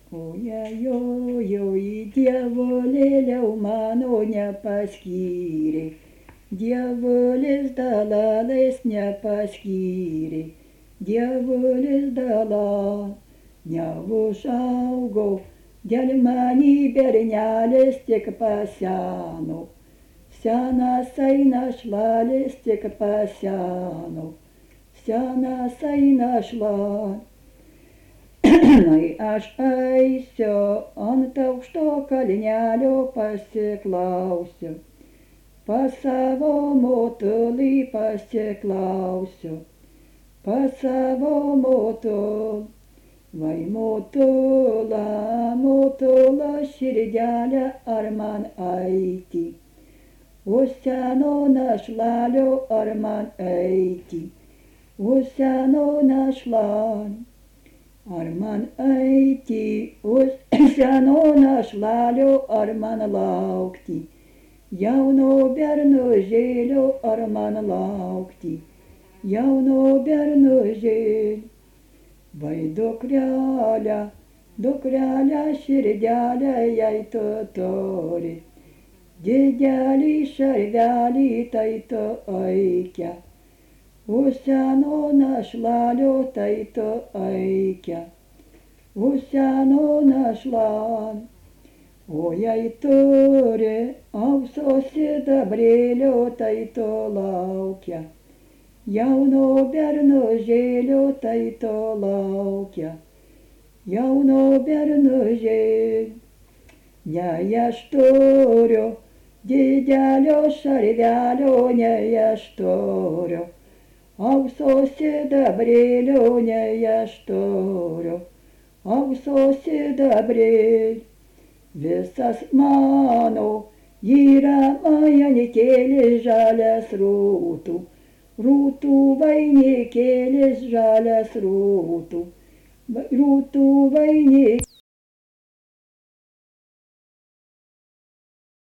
Ojojojoj, dievulėliau mano nepaskyrė, dievulis dalalais nepaskyrė, dievulis dalal neužaugo, dėl manį bernelis tik paseno, senas našlalis tik paseno, senas našlalis. Aš eisiu ant aukšto kalnelio pasiklausiu, pas savo motulį pasiklausiu, pas savo motulį. Vai motula, motula širdelė, ar man eiti, o seno našlalio ar man eiti, o seno našlalio. Ar man eiti, už seno našlalio, ar man laukti, jauno bernužėlio, ar man laukti, jauno bernužėlio. Vai dukrelė, dukrelė širdelė, jei tu turi, didelį šarvelį, tai tu aikia. O seno našlalio, tai tu aikia, o seno našlalio. O jei turi aukso sidabrėlio, tai tu laukia, jauno bernužėlio, tai tu laukia, jauno bernužėlio. Nei aš turiu didelio šarvelio, nei aš turiu aukso sidabrėlio, nei aš turiu aukso sidabrėlio. Visas mano yra vainikėlis žalias rūtų, rūtų vainikėlis žalias rūtų, rūtų vainikėlis.